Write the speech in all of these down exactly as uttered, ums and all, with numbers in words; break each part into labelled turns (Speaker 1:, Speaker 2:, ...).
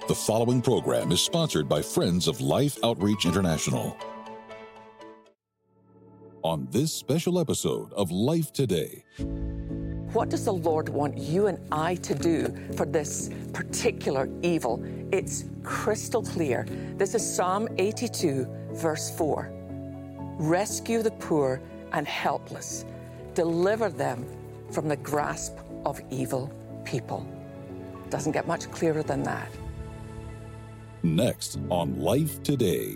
Speaker 1: The following program is sponsored by Friends of Life Outreach International. On this special episode of Life Today.
Speaker 2: What does the Lord want you and I to do for this particular evil? It's crystal clear. This is Psalm eighty-two, verse four. Rescue the poor and helpless. Deliver them from the grasp of evil people. Doesn't get much clearer than that.
Speaker 1: Next on Life Today.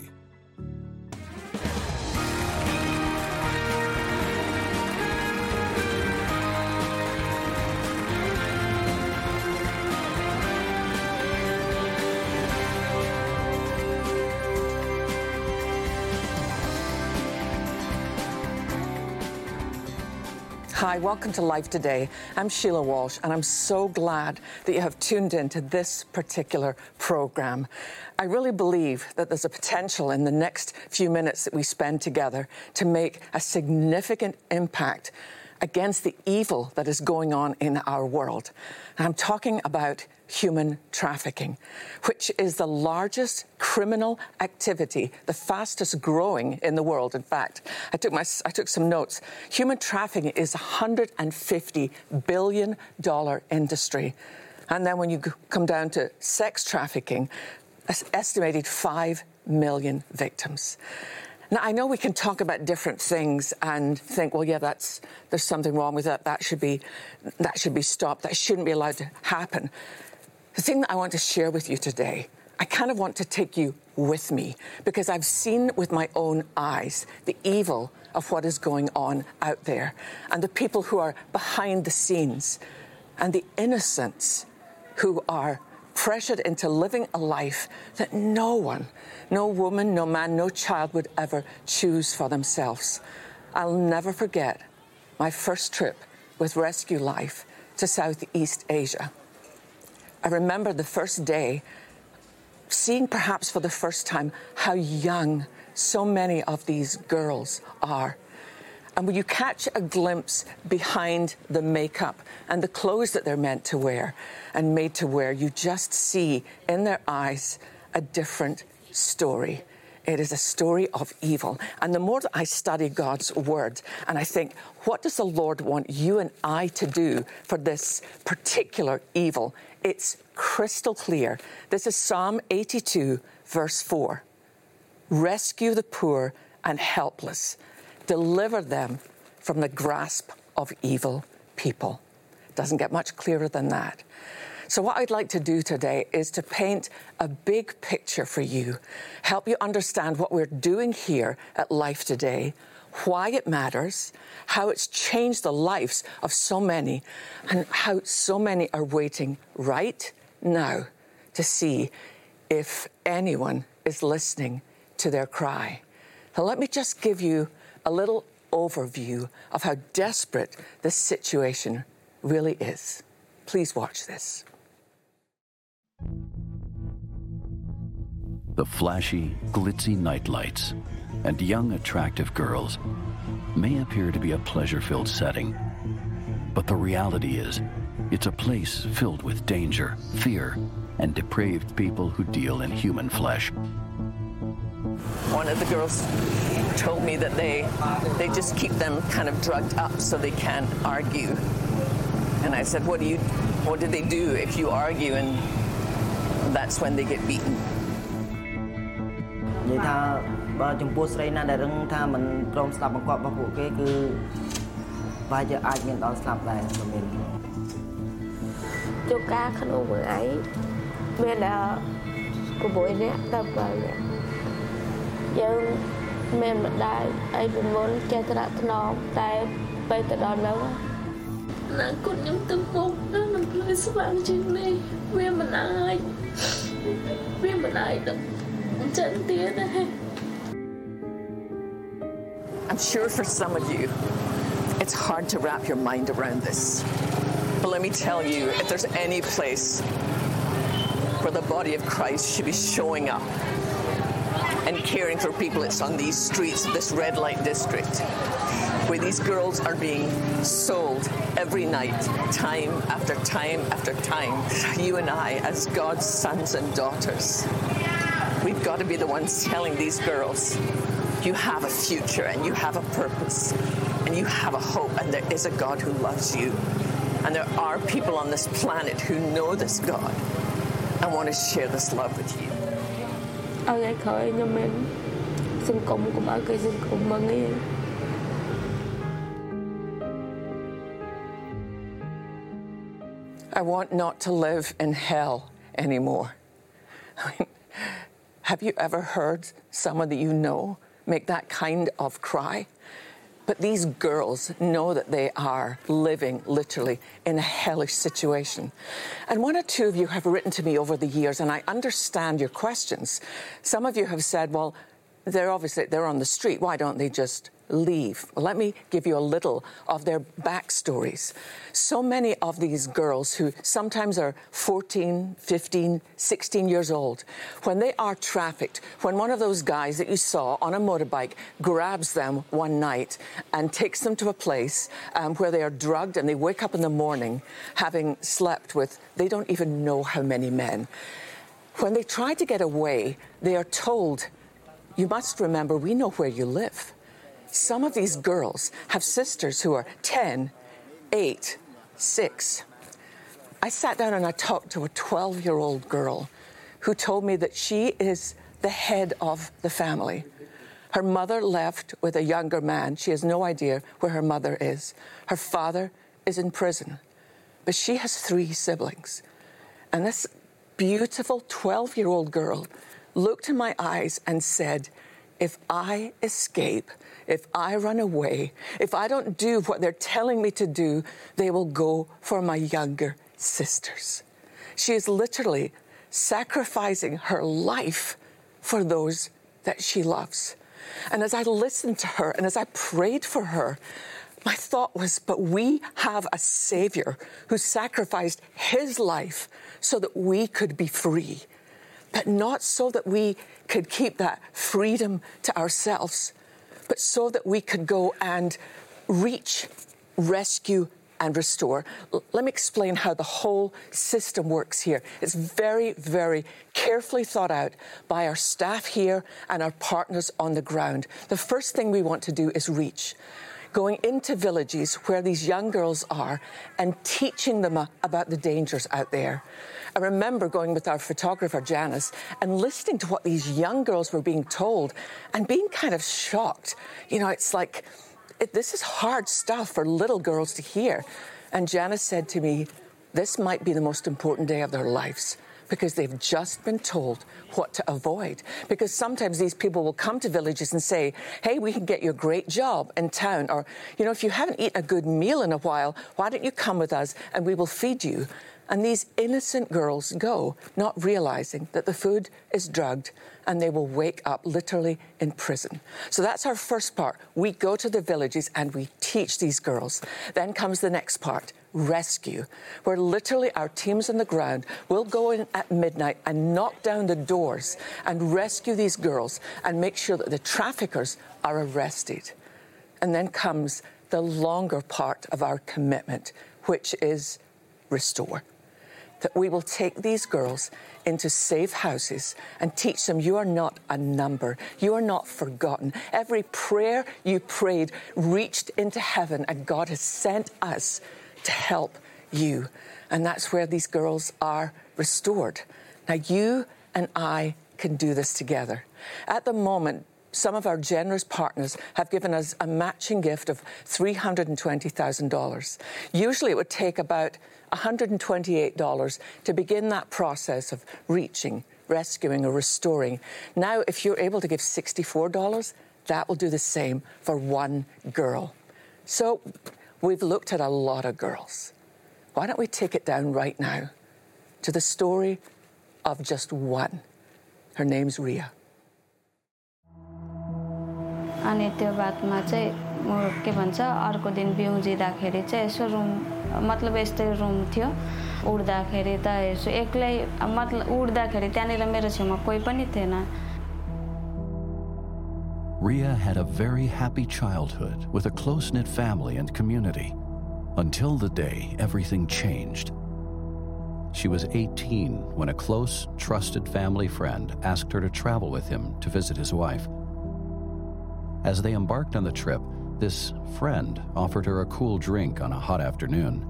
Speaker 2: Hi, welcome to Life Today. I'm Sheila Walsh, and I'm so glad that you have tuned in to this particular program. I really believe that there's a potential in the next few minutes that we spend together to make a significant impact against the evil that is going on in our world. And I'm talking about human trafficking, which is the largest criminal activity, the fastest growing in the world. In fact, I took my I took some notes. Human trafficking is a one hundred fifty billion dollars industry. And then when you come down to sex trafficking, an estimated five million victims. Now, I know we can talk about different things and think, well, yeah, that's there's something wrong with that. That should be that should be stopped. That shouldn't be allowed to happen. The thing that I want to share with you today, I kind of want to take you with me because I've seen with my own eyes the evil of what is going on out there and the people who are behind the scenes and the innocents who are pressured into living a life that no one, no woman, no man, no child would ever choose for themselves. I'll never forget my first trip with Rescue Life to Southeast Asia. I remember the first day seeing perhaps for the first time how young so many of these girls are. And when you catch a glimpse behind the makeup and the clothes that they're meant to wear and made to wear, you just see in their eyes a different story. It is a story of evil. And the more that I study God's word and I think, what does the Lord want you and I to do for this particular evil? It's crystal clear. This is Psalm eighty-two, verse four. Rescue the poor and helpless. Deliver them from the grasp of evil people. Doesn't get much clearer than that. So what I'd like to do today is to paint a big picture for you, help you understand what we're doing here at Life Today, why it matters, how it's changed the lives of so many, and how so many are waiting right now to see if anyone is listening to their cry. Now, let me just give you a little overview of how desperate this situation really is. Please watch this.
Speaker 3: The flashy, glitzy nightlights and young, attractive girls may appear to be a pleasure-filled setting, but the reality is, it's a place filled with danger, fear, and depraved people who deal in human flesh.
Speaker 2: One of the girls told me that they they just keep them kind of drugged up so they can't argue. And I said, what do you, what do they do if you argue? And that's when they get beaten.
Speaker 4: និយាយថាបើចំពោះស្រីណាដែលរឹងថាមិនព្រមស្លាប់បង្គាប់របស់ពួកគេគឺប្រហែលជាអាចមានដល់ស្លាប់ដែរក៏មានជួបការក្នុងមួយឯងមានដល់ប្រហែលអ្នកដល់បើយើងមានម្ដាយអីពីមុនចេះត្រាក់ថ្នមតែពេលទៅដល់នោះណាគុណខ្ញុំទៅពុកនឹងមិនភ្លឺស្វាងជាងនេះវាមិនអាចវាមិនអាចដល់
Speaker 2: I'm sure for some of you, it's hard to wrap your mind around this. But let me tell you, if there's any place where the body of Christ should be showing up and caring for people, it's on these streets of this red light district. where these girls are being sold every night, time after time after time. You and I, as God's sons and daughters, we've got to be the ones telling these girls, you have a future and you have a purpose and you have a hope, and there is a God who loves you. And there are people on this planet who know this God and want to share this love with you. I want not to live in hell anymore. I mean, have you ever heard someone that you know make that kind of cry? But these girls know that they are living literally in a hellish situation. And one or two of you have written to me over the years, and I understand your questions. Some of you have said, well, they're obviously, they're on the street. Why don't they just leave? Well, let me give you a little of their backstories. So many of these girls who sometimes are fourteen, fifteen, sixteen years old, when they are trafficked, when one of those guys that you saw on a motorbike grabs them one night and takes them to a place um, where they are drugged, and they wake up in the morning having slept with, they don't even know how many men. When they try to get away, they are told, you must remember, we know where you live. Some of these girls have sisters who are ten, eight, six. I sat down and I talked to a twelve-year-old girl who told me that she is the head of the family. Her mother left with a younger man. She has no idea where her mother is. Her father is in prison, but she has three siblings. And this beautiful twelve-year-old girl looked in my eyes and said, if I escape, if I run away, if I don't do what they're telling me to do, they will go for my younger sisters. She is literally sacrificing her life for those that she loves. And as I listened to her and as I prayed for her, my thought was, but we have a Savior who sacrificed his life so that we could be free. But not so that we could keep that freedom to ourselves, but so that we could go and reach, rescue, and restore. L- let me explain how the whole system works here. It's very, very carefully thought out by our staff here and our partners on the ground. The first thing we want to do is reach. Going into villages where these young girls are and teaching them uh, about the dangers out there. I remember going with our photographer, Janice, and listening to what these young girls were being told and being kind of shocked. You know, it's like, it, this is hard stuff for little girls to hear. And Janice said to me, this might be the most important day of their lives, because they've just been told what to avoid. Because sometimes these people will come to villages and say, hey, we can get you a great job in town. Or, you know, if you haven't eaten a good meal in a while, why don't you come with us and we will feed you? And these innocent girls go, not realizing that the food is drugged, and they will wake up literally in prison. So that's our first part. We go to the villages and we teach these girls. Then comes the next part, rescue, where literally our teams on the ground will go in at midnight and knock down the doors and rescue these girls and make sure that the traffickers are arrested. And then comes the longer part of our commitment, which is restore. That we will take these girls into safe houses and teach them you are not a number, you are not forgotten. Every prayer you prayed reached into heaven, and God has sent us to help you. And that's where these girls are restored. Now you and I can do this together. At the moment, some of our generous partners have given us a matching gift of three hundred twenty thousand dollars. Usually it would take about one hundred twenty-eight dollars to begin that process of reaching, rescuing, or restoring. Now, if you're able to give sixty-four dollars, that will do the same for one girl. So we've looked at a lot of girls. Why don't we take it down right now to the story of just one. Her name's Ria.
Speaker 5: अनि त्यो बातमा चाहिँ म के भन्छ अर्को दिन बिउजिँदाखेरि चाहिँ यसो room मतलब यस्तै रुम थियो उड्दाखेरि त यसो एक्लै मतलब उड्दाखेरि त्यहाँनिर मेरो छेउमा कोही पनि थिएन
Speaker 3: Ria had a very happy childhood with a close-knit family and community, until the day everything changed. She was eighteen when a close, trusted family friend asked her to travel with him to visit his wife. As they embarked on the trip, this friend offered her a cool drink on a hot afternoon.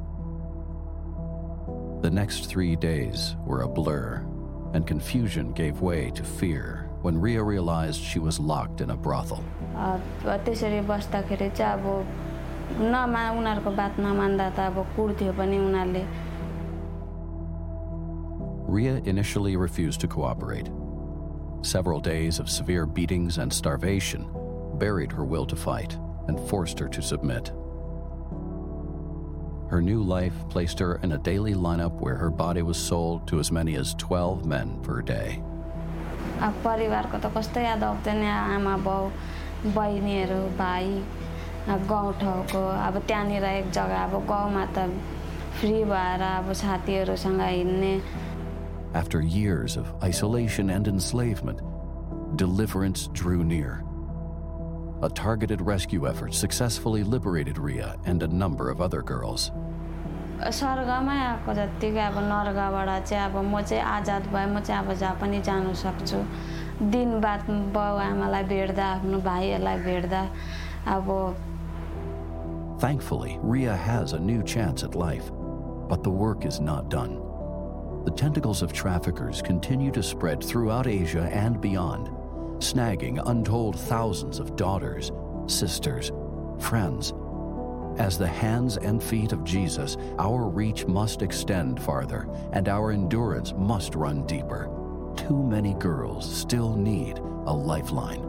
Speaker 3: The next three days were a blur, and confusion gave way to fear when Ria realized she was locked in a brothel.
Speaker 5: त्यसरी बस्दाखेरि चाहिँ अब नमा उनीहरुको बात नमान्दा त अब कुर्थ्यो पनि उनीहरुले.
Speaker 3: Ria initially refused to cooperate. Several days of severe beatings and starvation buried her will to fight and forced her to submit. Her new life placed her in a daily lineup where her body was sold to as many as twelve men per day.
Speaker 5: अब परिवारको त कस्तो याद आउँदैन आमा बाउ बहिनीहरु भाइ गाउँठाउँको अब त्यहाँनिर एक जग्गा अब गाउँमा त फ्री भएर अब साथीहरुसँग हिँड्ने.
Speaker 3: After years of isolation and enslavement, deliverance drew near. A targeted rescue effort successfully liberated Ria and a number of other girls.
Speaker 5: स्वर्गमै आएको जतिको अब नरकबाट चाहिँ अब म चाहिँ आजाद भए म चाहिँ अब जहाँ पनि जान सक्छु. दिन बाद बाउ आमालाई भेट्दा आफ्नो भाइहरुलाई भेट्दा अब.
Speaker 3: Thankfully, Ria has a new chance at life, but the work is not done. The tentacles of traffickers continue to spread throughout Asia and beyond, snagging untold thousands of daughters, sisters, friends. As the hands and feet of Jesus, our reach must extend farther, and our endurance must run deeper. Too many girls still need a lifeline.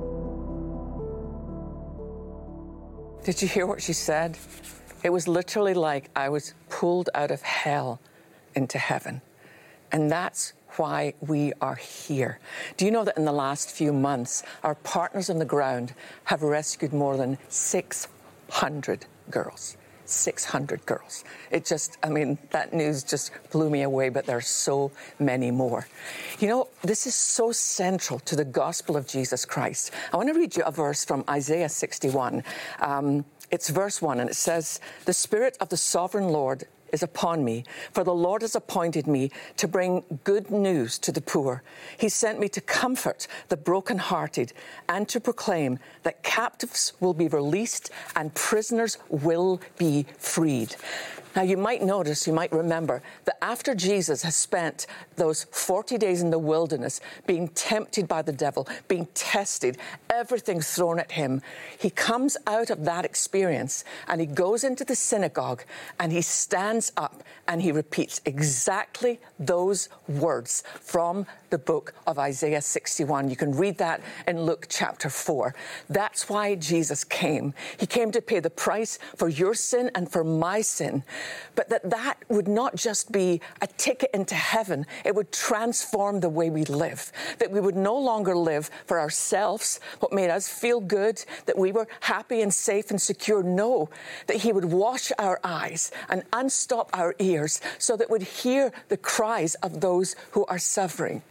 Speaker 2: Did you hear what she said? It was literally like I was pulled out of hell into heaven. And that's why we are here. Do you know that in the last few months, our partners on the ground have rescued more than six hundred girls? six hundred girls. It just, I mean, that news just blew me away, but there are so many more. You know, this is so central to the gospel of Jesus Christ. I want to read you a verse from Isaiah sixty-one. Um, it's verse one, and it says, "The Spirit of the Sovereign Lord is upon me, for the Lord has appointed me to bring good news to the poor. He sent me to comfort the brokenhearted and to proclaim that captives will be released and prisoners will be freed." Now, you might notice, you might remember that after Jesus has spent those forty days in the wilderness being tempted by the devil, being tested, everything thrown at him, he comes out of that experience and he goes into the synagogue and he stands up and he repeats exactly those words from the book of Isaiah sixty-one. You can read that in Luke chapter four. That's why Jesus came. He came to pay the price for your sin and for my sin. But that that would not just be a ticket into heaven, it would transform the way we live. That we would no longer live for ourselves, what made us feel good, that we were happy and safe and secure. No, that he would wash our eyes and unstop our ears so that we'd hear the cries of those who are suffering.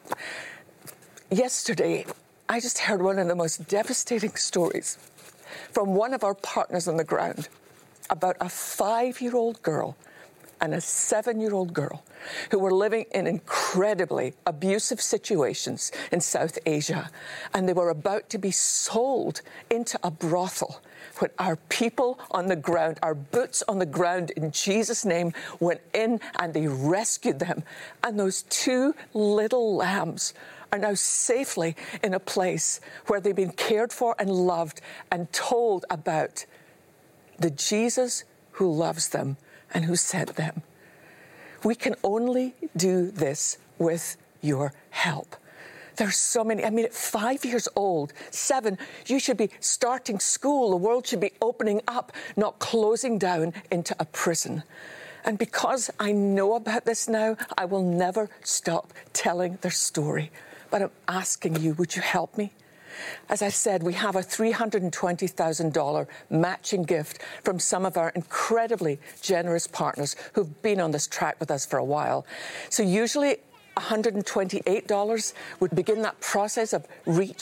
Speaker 2: Yesterday, I just heard one of the most devastating stories from one of our partners on the ground about a five-year-old girl and a seven-year-old girl who were living in incredibly abusive situations in South Asia. And they were about to be sold into a brothel when our people on the ground, our boots on the ground in Jesus' name, went in and they rescued them. And those two little lambs are now safely in a place where they've been cared for and loved and told about the Jesus who loves them and who sent them. We can only do this with your help. There's so many. I mean, at five years old, seven, you should be starting school. The world should be opening up, not closing down into a prison. And because I know about this now, I will never stop telling their story. But I'm asking you, would you help me? As I said, we have a three hundred twenty thousand dollars matching gift from some of our incredibly generous partners who've been on this track with us for a while. So usually one hundred twenty-eight dollars would begin that process of reach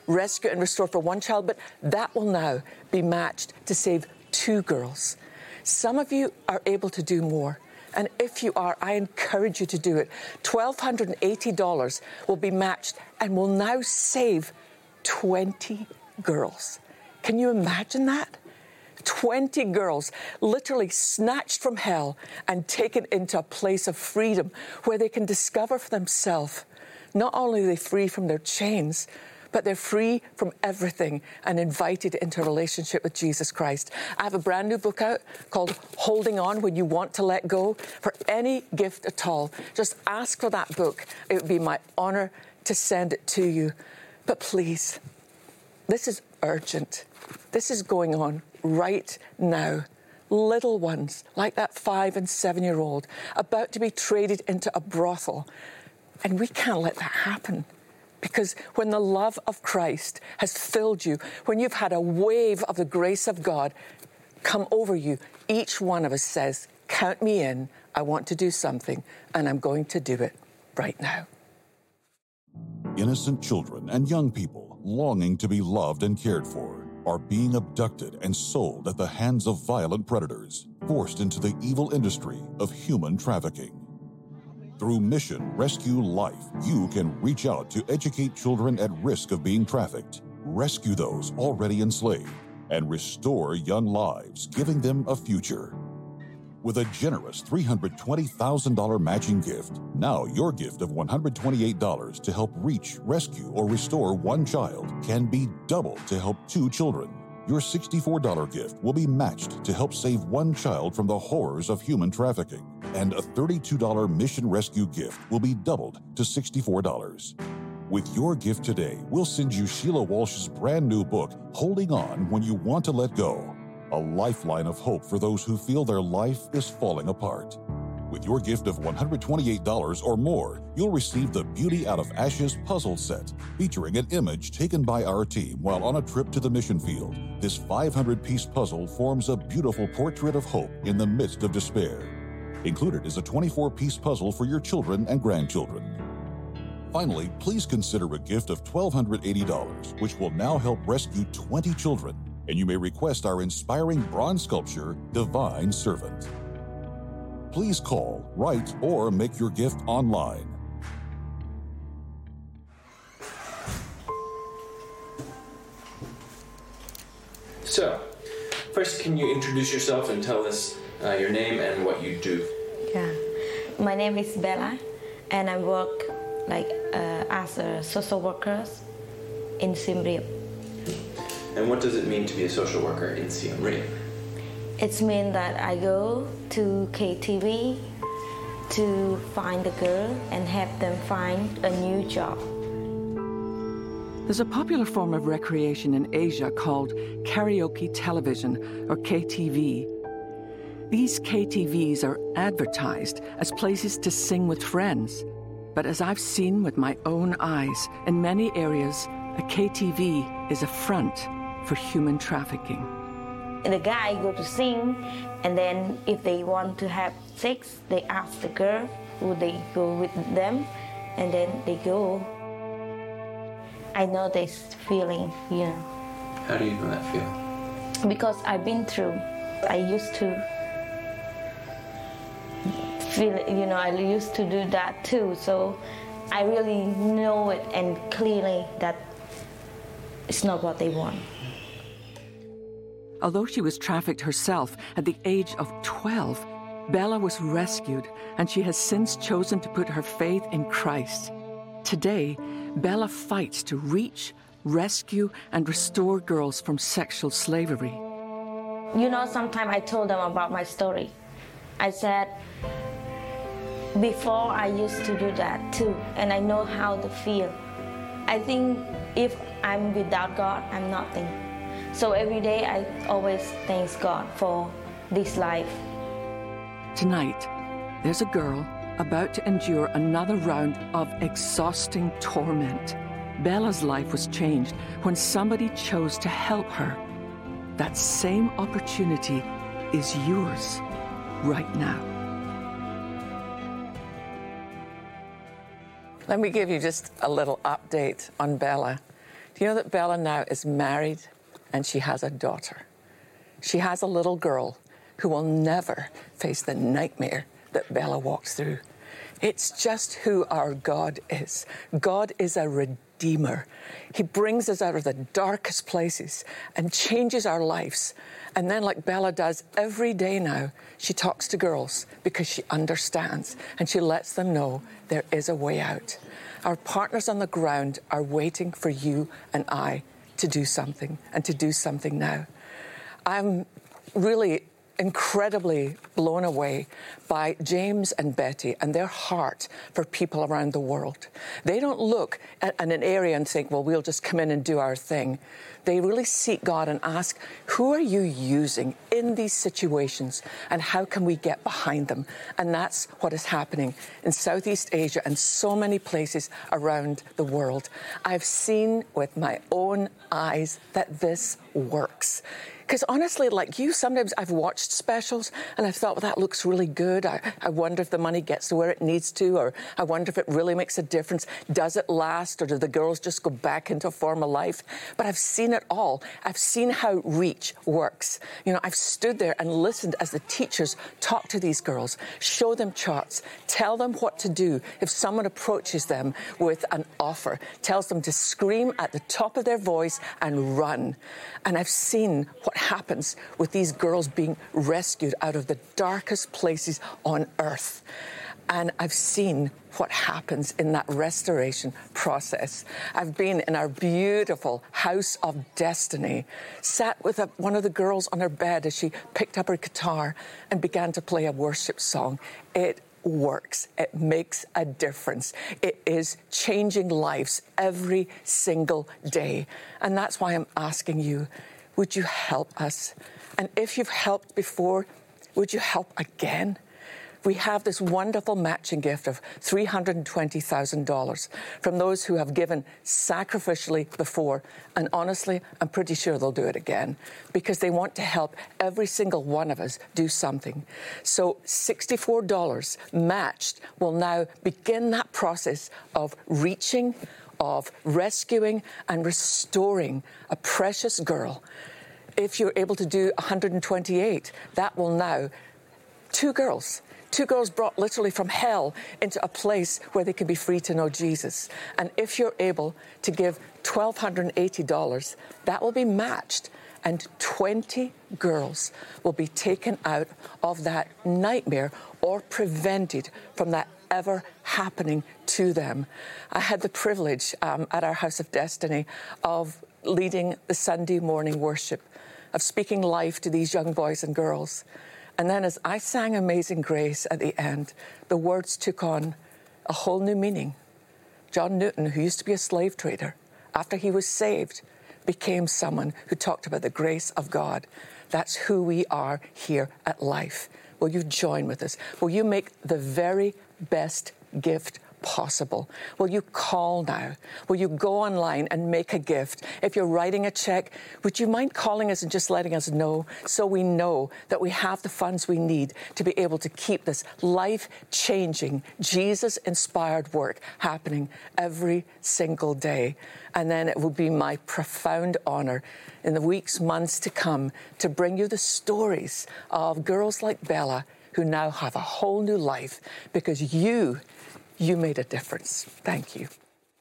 Speaker 2: rescue and restore for one child, but that will now be matched to save two girls. Some of you are able to do more. And if you are, I encourage you to do it. one thousand two hundred eighty dollars will be matched and will now save twenty girls. Can you imagine that? twenty girls literally snatched from hell and taken into a place of freedom where they can discover for themselves. Not only are they free from their chains, but they're free from everything and invited into a relationship with Jesus Christ. I have a brand new book out called Holding On When You Want to Let Go. For any gift at all, just ask for that book. It would be my honor to send it to you. But please, this is urgent. This is going on right now. Little ones, like that five and seven-year-old, about to be traded into a brothel. And we can't let that happen. Because when the love of Christ has filled you, when you've had a wave of the grace of God come over you, each one of us says, count me in, I want to do something, and I'm going to do it right now.
Speaker 1: Innocent children and young people longing to be loved and cared for are being abducted and sold at the hands of violent predators, forced into the evil industry of human trafficking. Through Mission Rescue Life, you can reach out to educate children at risk of being trafficked, rescue those already enslaved, and restore young lives, giving them a future. With a generous three hundred twenty thousand dollars matching gift, now your gift of one hundred twenty-eight dollars to help reach, rescue, or restore one child can be doubled to help two children. Your sixty-four dollars gift will be matched to help save one child from the horrors of human trafficking, and a thirty-two dollars Mission Rescue gift will be doubled to sixty-four dollars. With your gift today, we'll send you Sheila Walsh's brand new book, Holding On When You Want to Let Go, a lifeline of hope for those who feel their life is falling apart. With your gift of one hundred twenty-eight dollars or more, you'll receive the Beauty Out of Ashes puzzle set, featuring an image taken by our team while on a trip to the mission field. This five hundred piece puzzle forms a beautiful portrait of hope in the midst of despair. Included is a twenty-four piece puzzle for your children and grandchildren. Finally, please consider a gift of one thousand two hundred eighty dollars, which will now help rescue twenty children, and you may request our inspiring bronze sculpture, Divine Servant. Please call, write, or make your gift online.
Speaker 6: So, first, can you introduce yourself and tell us uh, your name and what you do?
Speaker 4: Yeah, my name is Bella, and I work like uh, as a social worker in Siem Reap.
Speaker 6: And what does it mean to be a social worker in Siem Reap?
Speaker 4: It means that I go to K T V to find the girl and help them find a new job.
Speaker 2: There's a popular form of recreation in Asia called karaoke television, or K T V. These K T Vs are advertised as places to sing with friends. But as I've seen with my own eyes, in many areas, a K T V is a front for human trafficking.
Speaker 4: The guy go to sing, and then if they want to have sex, they ask the girl, would they go with them, and then they go. I know this feeling, you know.
Speaker 6: How do you know that feeling?
Speaker 4: Because I've been through. I used to feel, you know, I used to do that too, so I really know it and clearly that it's not what they want.
Speaker 2: Although she was trafficked herself at the age of twelve, Bella was rescued, and she has since chosen to put her faith in Christ. Today, Bella fights to reach, rescue, and restore girls from sexual slavery.
Speaker 4: You know, sometimes I told them about my story. I said, before I used to do that too, and I know how to feel. I think if I'm without God, I'm nothing. So every day I always thank God for this life.
Speaker 2: Tonight, there's a girl about to endure another round of exhausting torment. Bella's life was changed when somebody chose to help her. That same opportunity is yours right now. Let me give you just a little update on Bella. Do you know that Bella now is married and she has a daughter? She has a little girl who will never face the nightmare that Bella walks through. It's just who our God is. God is a redeemer. He brings us out of the darkest places and changes our lives. And then, like Bella does every day now, she talks to girls because she understands and she lets them know there is a way out. Our partners on the ground are waiting for you and I to do something, and to do something now. I'm really incredibly blown away by James and Betty and their heart for people around the world. They don't look at, at an area and think, well, we'll just come in and do our thing. They really seek God and ask, who are you using in these situations and how can we get behind them? And that's what is happening in Southeast Asia and so many places around the world. I've seen with my own eyes that this works. Because honestly, like you, sometimes I've watched specials and I've thought, well, that looks really good. I, I wonder if the money gets to where it needs to, or I wonder if it really makes a difference. Does it last, or do the girls just go back into former life? But I've seen it all. I've seen how Reach works. You know, I've stood there and listened as the teachers talk to these girls, show them charts, tell them what to do if someone approaches them with an offer, tells them to scream at the top of their voice and run. And I've seen what happens with these girls being rescued out of the darkest places on earth. And I've seen what happens in that restoration process. I've been in our beautiful House of Destiny, sat with a, one of the girls on her bed as she picked up her guitar and began to play a worship song. It works. It makes a difference. It is changing lives every single day. And that's why I'm asking you, would you help us? And if you've helped before, would you help again? We have this wonderful matching gift of three hundred twenty thousand dollars from those who have given sacrificially before. And honestly, I'm pretty sure they'll do it again because they want to help every single one of us do something. So sixty-four dollars matched will now begin that process of reaching, of rescuing and restoring a precious girl. If you're able to do one hundred twenty-eight, that will now, two girls, two girls brought literally from hell into a place where they can be free to know Jesus. And if you're able to give one thousand two hundred eighty dollars, that will be matched. And twenty girls will be taken out of that nightmare or prevented from that ever happening to them. I had the privilege um, at our House of Destiny of leading the Sunday morning worship, of speaking life to these young boys and girls. And then as I sang Amazing Grace at the end, the words took on a whole new meaning. John Newton, who used to be a slave trader, after he was saved, became someone who talked about the grace of God. That's who we are here at Life. Will you join with us? Will you make the very best gift possible? Will you call now? Will you go online and make a gift? If you're writing a check, would you mind calling us and just letting us know so we know that we have the funds we need to be able to keep this life-changing, Jesus-inspired work happening every single day? And then it would be my profound honor in the weeks, months to come to bring you the stories of girls like Bella who now have a whole new life because you You made a difference. Thank you.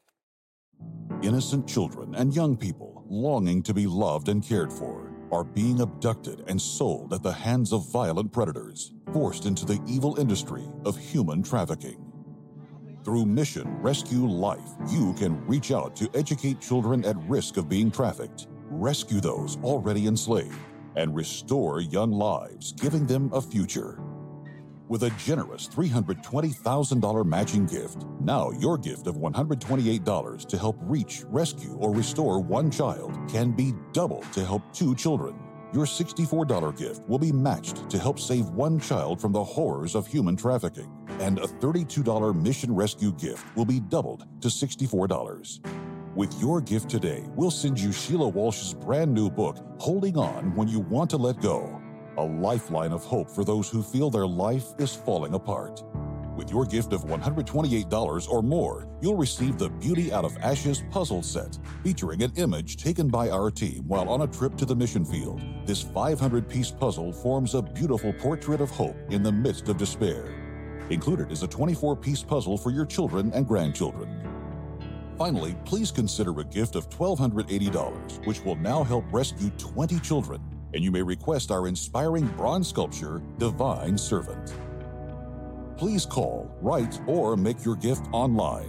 Speaker 1: Innocent children and young people longing to be loved and cared for are being abducted and sold at the hands of violent predators, forced into the evil industry of human trafficking. Through Mission Rescue Life, you can reach out to educate children at risk of being trafficked, rescue those already enslaved, and restore young lives, giving them a future. With a generous three hundred twenty thousand dollars matching gift, now your gift of one hundred twenty-eight dollars to help reach, rescue, or restore one child can be doubled to help two children. Your sixty-four dollars gift will be matched to help save one child from the horrors of human trafficking. And a thirty-two dollars Mission Rescue gift will be doubled to sixty-four dollars. With your gift today, we'll send you Sheila Walsh's brand new book, Holding On When You Want to Let Go. A lifeline of hope for those who feel their life is falling apart. With your gift of one hundred twenty-eight dollars or more, you'll receive the Beauty Out of Ashes puzzle set, featuring an image taken by our team while on a trip to the mission field. This five hundred piece puzzle forms a beautiful portrait of hope in the midst of despair. Included is a twenty-four piece puzzle for your children and grandchildren. Finally, please consider a gift of one thousand two hundred eighty dollars, which will now help rescue twenty children, and you may request our inspiring bronze sculpture, Divine Servant. Please call, write, or make your gift online.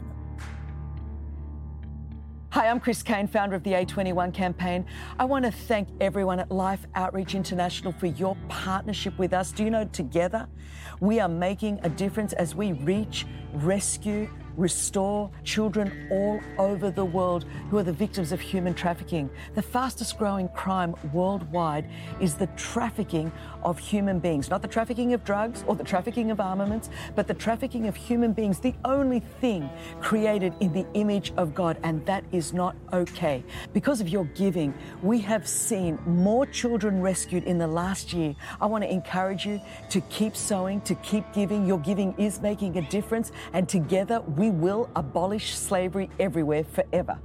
Speaker 7: Hi, I'm Chris Kane, founder of the A twenty-one campaign. I want to thank everyone at Life Outreach International for your partnership with us. Do you know, together, we are making a difference as we reach, rescue, restore children all over the world who are the victims of human trafficking. The fastest growing crime worldwide is the trafficking of human beings, not the trafficking of drugs or the trafficking of armaments, but the trafficking of human beings, the only thing created in the image of God, and that is not okay. Because of your giving, we have seen more children rescued in the last year. I want to encourage you to keep sowing, to keep giving. Your giving is making a difference, and together we We will abolish slavery everywhere forever.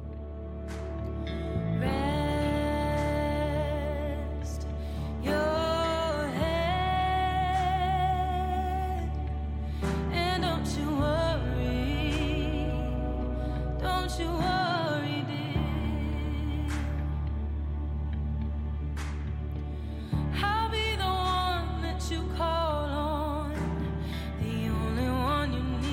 Speaker 8: Rest your head, and don't you worry, don't you worry, dear. I'll be the one that you call on, the only one you need.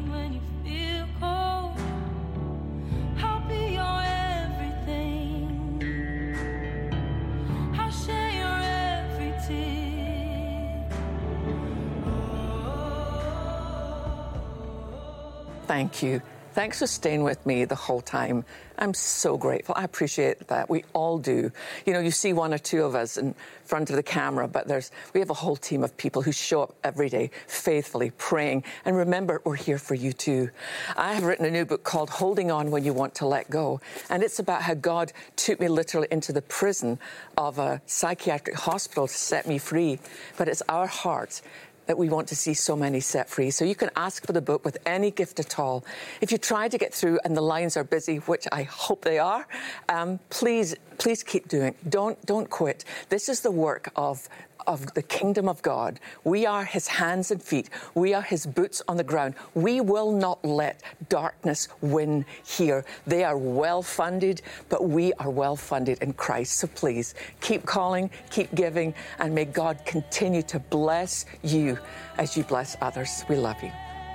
Speaker 2: Thank you. Thanks for staying with me the whole time. I'm so grateful. I appreciate that. We all do. You know, you see one or two of us in front of the camera, but there's we have a whole team of people who show up every day faithfully praying. And remember, we're here for you too. I have written a new book called Holding On When You Want to Let Go. And it's about how God took me literally into the prison of a psychiatric hospital to set me free. But it's our hearts that we want to see so many set free. So you can ask for the book with any gift at all. If you try to get through and the lines are busy, which I hope they are, um, please, please keep doing it. Don't, don't quit. This is the work of of the kingdom of God. We are his hands and feet. We are his boots on the ground. We will not let darkness win here. They are well funded, but we are well funded in Christ. So please keep calling, keep giving, and may God continue to bless you as you bless others. We love you.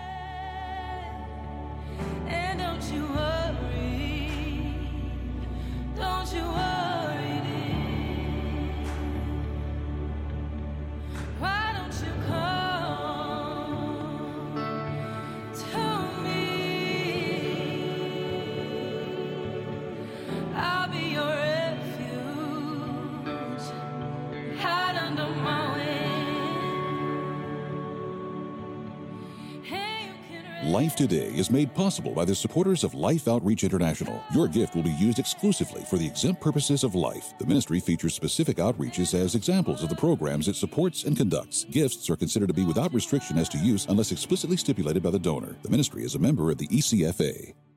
Speaker 8: And don't you worry, don't you worry. Why don't you come to me? I'll be your refuge, hide under my wing. Hey, you can rest.
Speaker 1: Life Today is made possible by the supporters of Life Outreach International. Your gift will be used exclusively for the exempt purposes of life. The ministry features specific outreaches as examples of the programs it supports and conducts. Gifts are considered to be without restriction as to use unless explicitly stipulated by the donor. The ministry is a member of the E C F A.